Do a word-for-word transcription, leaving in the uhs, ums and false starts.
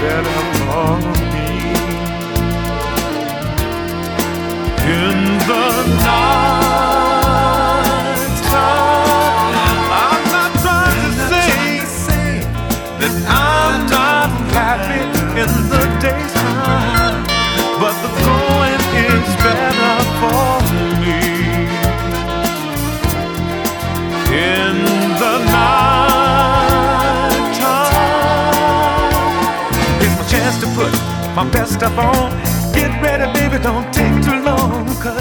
better for me. In the night time, I'm not trying to say that I'm not happy in the daytime, but the going is better for me. In the night time, it's my chance to put my best stuff on. Get ready, baby, don't take too long, 'cause